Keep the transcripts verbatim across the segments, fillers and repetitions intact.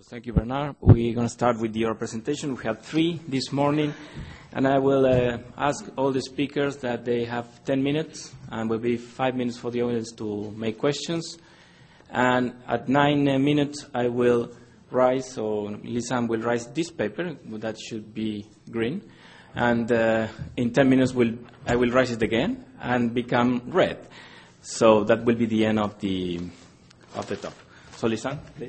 Thank you, Bernard. We're going to start with your presentation. We have three this morning, and I will uh, ask all the speakers that they have ten minutes, and will be five minutes for the audience to make questions. And at nine uh, minutes, I will rise, or Lisanne will rise this paper, that should be green, and uh, in ten minutes, we'll, I will rise it again and become red. So that will be the end of the of the talk. So, Lisanne, please.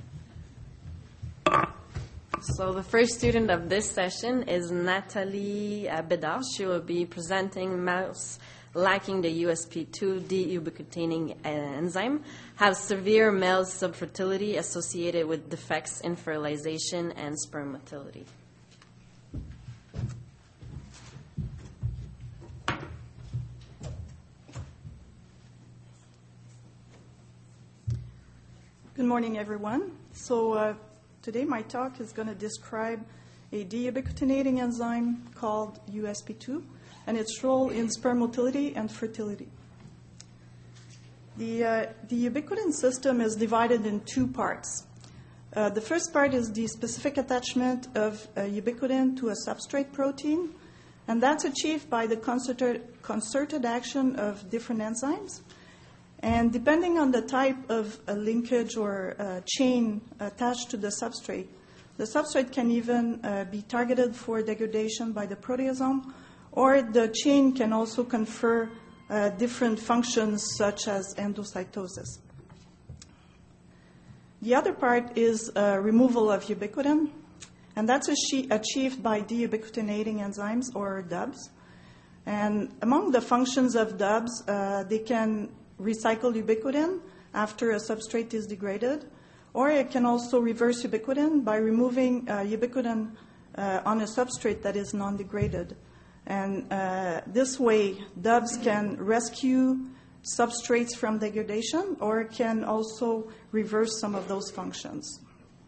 So the first student of this session is Nathalie uh, Bedard. She will be presenting mouse lacking the U S P two deubiquitinating enzyme have severe male subfertility associated with defects in fertilization and sperm motility. Good morning, everyone. So uh, today my talk is going to describe a deubiquitinating enzyme called U S P two and its role in sperm motility and fertility. The, uh, the ubiquitin system is divided in two parts. Uh, the first part is the specific attachment of uh, ubiquitin to a substrate protein, and that's achieved by the concerted, concerted action of different enzymes. And depending on the type of a linkage or a chain attached to the substrate, the substrate can even uh, be targeted for degradation by the proteasome, or the chain can also confer uh, different functions such as endocytosis. The other part is uh, removal of ubiquitin, and that's achieved by deubiquitinating enzymes, or D U Bs. And among the functions of D U Bs, uh, they can recycle ubiquitin after a substrate is degraded, or it can also reverse ubiquitin by removing uh, ubiquitin uh, on a substrate that is non-degraded. And uh, this way, D U Bs can rescue substrates from degradation, or can also reverse some of those functions.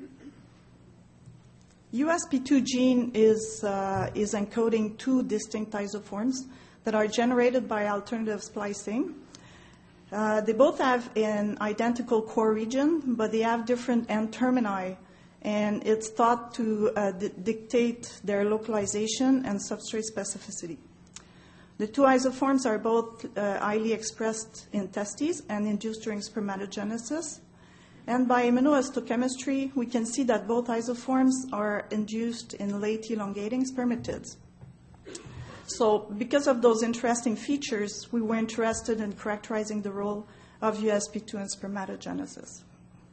U S P two gene is, uh, is encoding two distinct isoforms that are generated by alternative splicing. Uh, they both have an identical core region, but they have different N-termini, and it's thought to uh, d- dictate their localization and substrate specificity. The two isoforms are both uh, highly expressed in testes and induced during spermatogenesis. And by immunohistochemistry, we can see that both isoforms are induced in late elongating spermatids. So because of those interesting features, we were interested in characterizing the role of U S P two in spermatogenesis.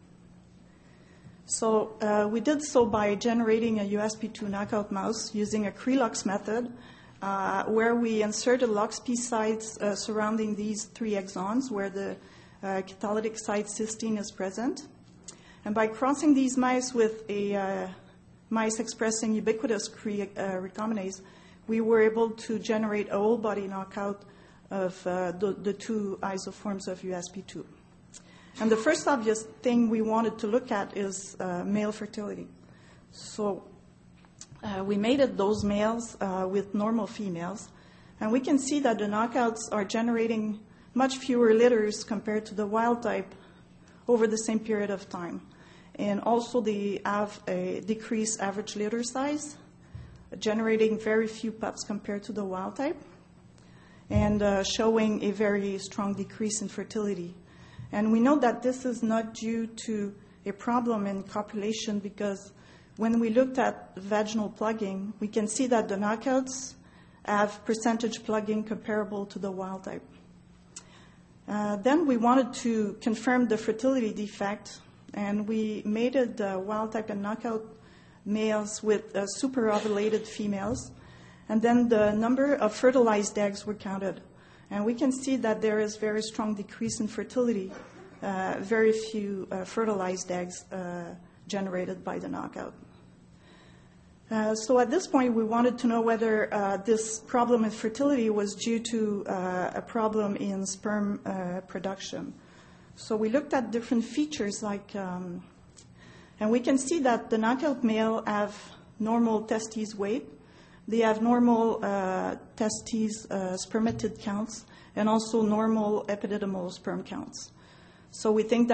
So uh, we did so by generating a U S P two knockout mouse using a Cre-Lox method, uh, where we inserted LOXP sites uh, surrounding these three exons where the uh, catalytic site cysteine is present. And by crossing these mice with a uh, mice expressing ubiquitous Cre uh, recombinase, we were able to generate a whole body knockout of uh, the, the two isoforms of U S P two. And the first obvious thing we wanted to look at is uh, male fertility. So uh, we mated those males uh, with normal females, and we can see that the knockouts are generating much fewer litters compared to the wild type over the same period of time. And also they have a decreased average litter size, generating very few pups compared to the wild type, and uh, showing a very strong decrease in fertility. And we know that this is not due to a problem in copulation, because when we looked at vaginal plugging, we can see that the knockouts have percentage plugging comparable to the wild type. Uh, then we wanted to confirm the fertility defect, and we mated the wild type and knockout males with uh, superovulated females, and then the number of fertilized eggs were counted. And we can see that there is very strong decrease in fertility, uh, very few uh, fertilized eggs uh, generated by the knockout. Uh, so at this point, we wanted to know whether uh, this problem in fertility was due to uh, a problem in sperm uh, production. So we looked at different features like um, And we can see that the knockout male have normal testes weight. They have normal uh, testes uh, spermatid counts, and also normal epididymal sperm counts. So we think that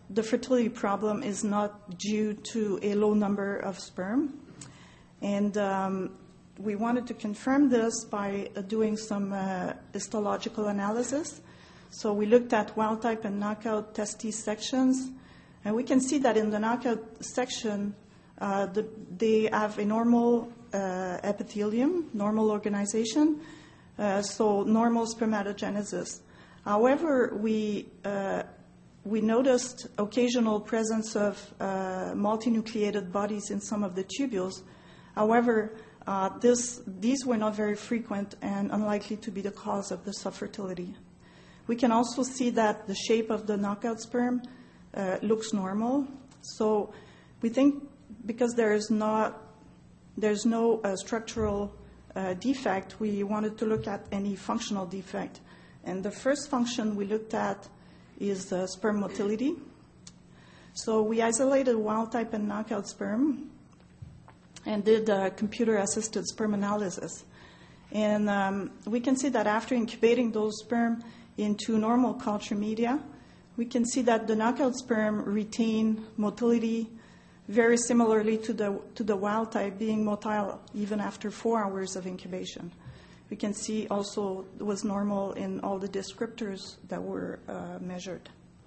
the fertility problem is not due to a low number of sperm. And um, we wanted to confirm this by uh, doing some uh, histological analysis. So we looked at wild type and knockout testis sections, and we can see that in the knockout section, uh, the, they have a normal uh, epithelium, normal organization, uh, so normal spermatogenesis. However, we uh, we noticed occasional presence of uh, multinucleated bodies in some of the tubules. However, uh, this, these were not very frequent and unlikely to be the cause of the subfertility. We can also see that the shape of the knockout sperm uh, looks normal. So we think because there is not, there's no uh, structural uh, defect, we wanted to look at any functional defect. And the first function we looked at is uh, sperm motility. So we isolated wild type and knockout sperm and did uh, computer-assisted sperm analysis. And um, we can see that after incubating those sperm into normal culture media, we can see that the knockout sperm retain motility very similarly to the, to the wild type, being motile even after four hours of incubation. We can see also it was normal in all the descriptors that were uh, measured.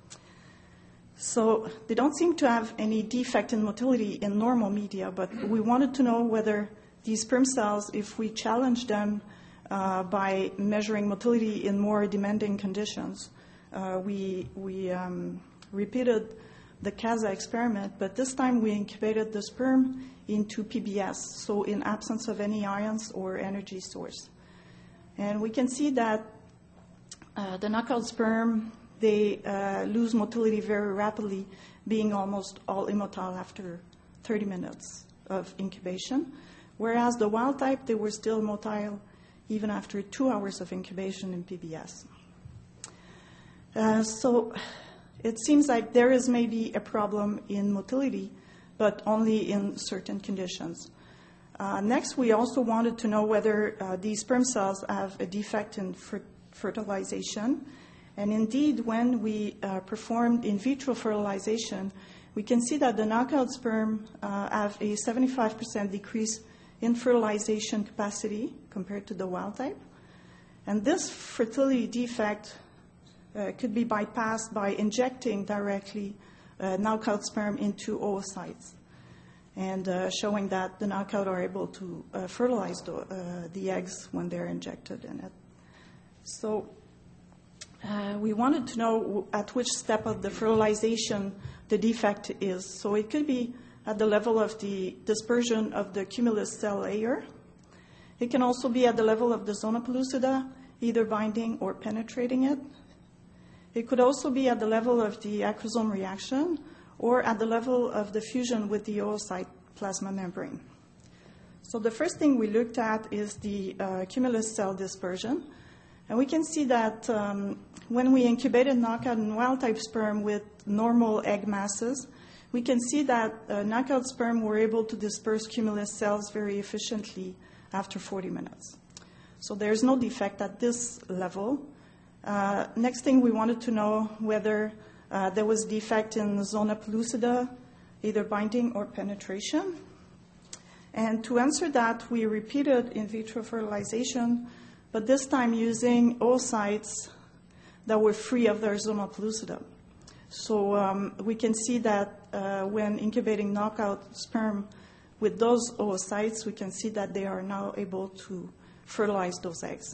So they don't seem to have any defect in motility in normal media, but we wanted to know whether these sperm cells, if we challenge them uh, by measuring motility in more demanding conditions, uh, we, we um, repeated the CASA experiment, but this time we incubated the sperm into P B S, so in absence of any ions or energy source. And we can see that uh, the knockout sperm, they uh, lose motility very rapidly, being almost all immotile after thirty minutes of incubation, whereas the wild type, they were still motile even after two hours of incubation in P B S. Uh, so it seems like there is maybe a problem in motility, but only in certain conditions. Uh, next, we also wanted to know whether uh, these sperm cells have a defect in fer- fertilization. And indeed, when we uh, performed in vitro fertilization, we can see that the knockout sperm uh, have a seventy-five percent decrease in fertilization capacity compared to the wild type. And this fertility defect uh, could be bypassed by injecting directly uh, knockout sperm into oocytes, and uh, showing that the knockout are able to uh, fertilize the, uh, the eggs when they're injected in it. So uh, we wanted to know at which step of the fertilization the defect is. So it could be at the level of the dispersion of the cumulus cell layer. It can also be at the level of the zona pellucida, either binding or penetrating it. It could also be at the level of the acrosome reaction, or at the level of the fusion with the oocyte plasma membrane. So the first thing we looked at is the uh, cumulus cell dispersion. And we can see that um, when we incubated knockout and wild-type sperm with normal egg masses, we can see that uh, knockout sperm were able to disperse cumulus cells very efficiently after forty minutes. So there's no defect at this level. Uh, next thing, we wanted to know whether Uh, there was defect in the zona pellucida, either binding or penetration. And to answer that, we repeated in vitro fertilization, but this time using oocytes that were free of their zona pellucida. So um, we can see that uh, when incubating knockout sperm with those oocytes, we can see that they are now able to fertilize those eggs.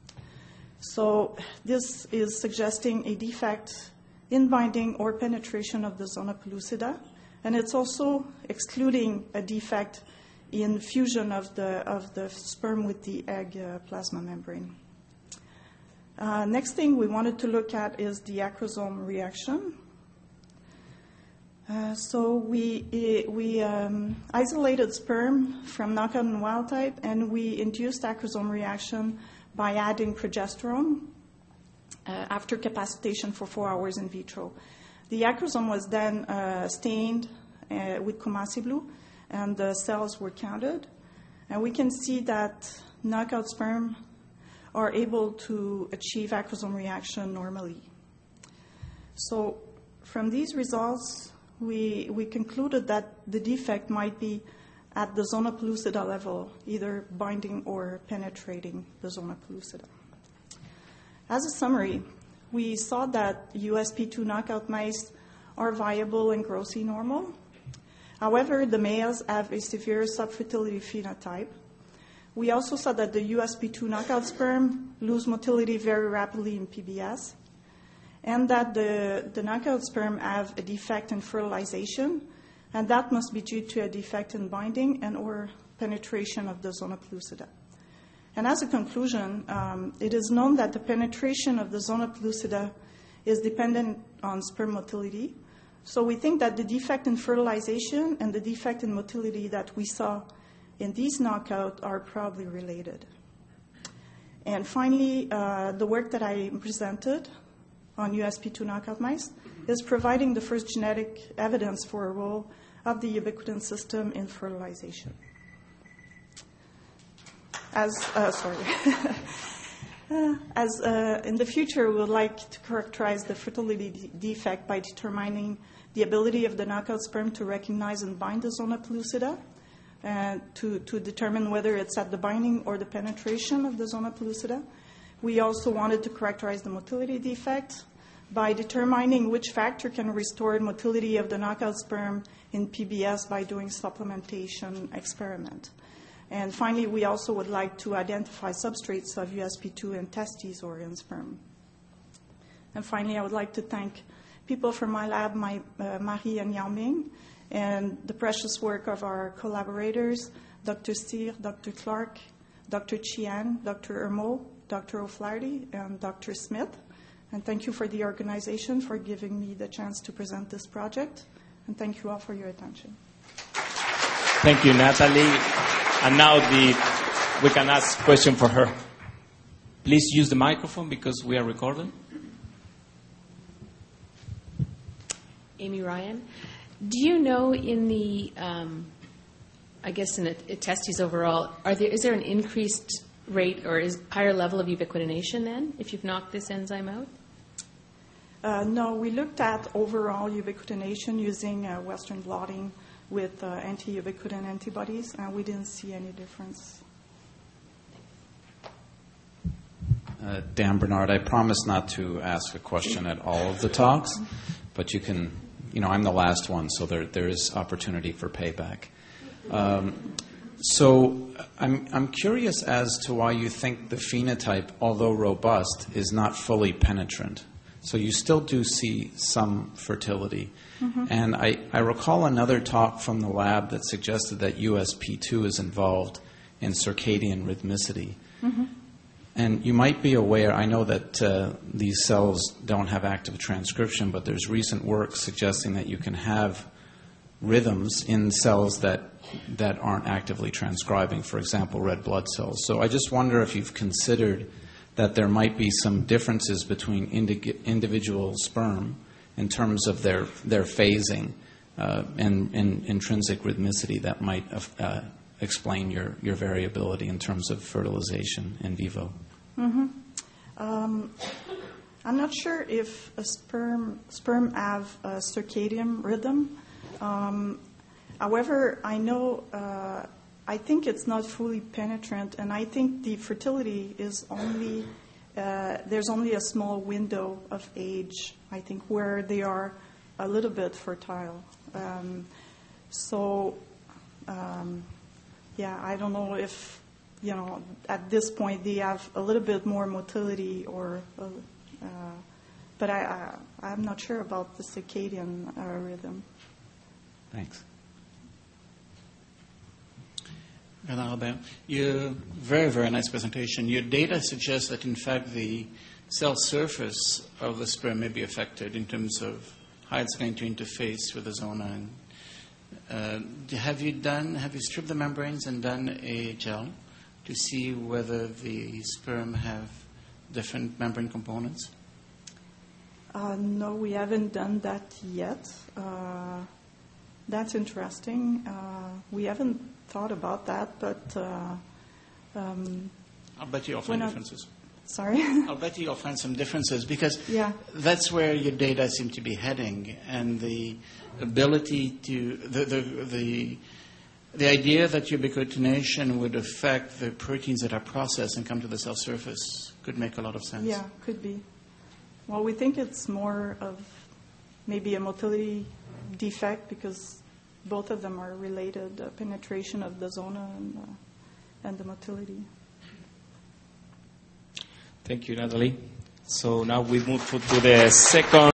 So this is suggesting a defect in binding or penetration of the zona pellucida, and it's also excluding a defect in fusion of the of the sperm with the egg uh, plasma membrane. Uh, next thing we wanted to look at is the acrosome reaction. Uh, so we we um, isolated sperm from knockout and wild type, and we induced acrosome reaction by adding progesterone Uh, after capacitation for four hours in vitro. The acrosome was then uh, stained uh, with Coomassie blue, and the cells were counted. And we can see that knockout sperm are able to achieve acrosome reaction normally. So from these results, we, we concluded that the defect might be at the zona pellucida level, either binding or penetrating the zona pellucida. As a summary, we saw that U S P two knockout mice are viable and grossly normal. However, the males have a severe subfertility phenotype. We also saw that the U S P two knockout sperm lose motility very rapidly in P B S, and that the, the knockout sperm have a defect in fertilization, and that must be due to a defect in binding and or penetration of the zona pellucida. And as a conclusion, um, it is known that the penetration of the zona pellucida is dependent on sperm motility. So we think that the defect in fertilization and the defect in motility that we saw in these knockout are probably related. And finally, uh, the work that I presented on U S P two knockout mice is providing the first genetic evidence for a role of the ubiquitin system in fertilization. As, uh, sorry. uh, as uh, in the future, we would like to characterize the fertility de- defect by determining the ability of the knockout sperm to recognize and bind the zona pellucida, and to, to determine whether it's at the binding or the penetration of the zona pellucida. We also wanted to characterize the motility defect by determining which factor can restore motility of the knockout sperm in P B S by doing supplementation experiment. And finally, we also would like to identify substrates of U S P two in testes or in sperm. And finally, I would like to thank people from my lab, my, uh, Marie and Yao Ming, and the precious work of our collaborators, Doctor Steer, Doctor Clark, Doctor Chian, Doctor Ermo, Doctor O'Flaherty, and Doctor Smith. And thank you for the organization for giving me the chance to present this project. And thank you all for your attention. Thank you, Natalie. And now the, we can ask a question for her. Please use the microphone because we are recording. Amy Ryan. Do you know in the, um, I guess in a, a testes overall, are there, is there an increased rate or is higher level of ubiquitination then if you've knocked this enzyme out? Uh, no, we looked at overall ubiquitination using uh, Western blotting with uh, anti-ubiquitin antibodies, and we didn't see any difference. Uh, Dan Bernard, I promise not to ask a question at all of the talks, but you can, you know, I'm the last one, so there there is opportunity for payback. Um, so I'm I'm curious as to why you think the phenotype, although robust, is not fully penetrant. So you still do see some fertility. Mm-hmm. And I, I recall another talk from the lab that suggested that U S P two is involved in circadian rhythmicity. Mm-hmm. And you might be aware, I know that uh, these cells don't have active transcription, but there's recent work suggesting that you can have rhythms in cells that that aren't actively transcribing, for example, red blood cells. So I just wonder if you've considered that there might be some differences between indi- individual sperm in terms of their, their phasing uh, and, and intrinsic rhythmicity that might uh, explain your, your variability in terms of fertilization in vivo. Mm-hmm. Um, I'm not sure if a sperm sperm have a circadian rhythm. Um, however, I know uh, I think it's not fully penetrant, and I think the fertility is only uh, there's only a small window of age, I think, where they are a little bit fertile. Um, so. Um, Yeah, I don't know if, you know, at this point they have a little bit more motility or, uh, uh, but I, I, I'm not sure about the circadian uh, rhythm. Thanks. Bernard Robert, your very, very nice presentation. Your data suggests that, in fact, the cell surface of the sperm may be affected in terms of how it's going to interface with the zona. And, uh, have you done, have you stripped the membranes and done a gel to see whether the sperm have different membrane components? Uh, no, we haven't done that yet. Uh, that's interesting. Uh, we haven't thought about that, but uh, um, I'll bet you often differences. Sorry. I'll bet you'll find some differences because Yeah. that's where your data seem to be heading, and the ability to the the the, the idea that ubiquitination would affect the proteins that are processed and come to the cell surface could make a lot of sense. Yeah, could be. Well, we think it's more of maybe a motility defect because both of them are related, uh, penetration of the zona and, uh, and the motility. Thank you, Natalie. So now we move to to the second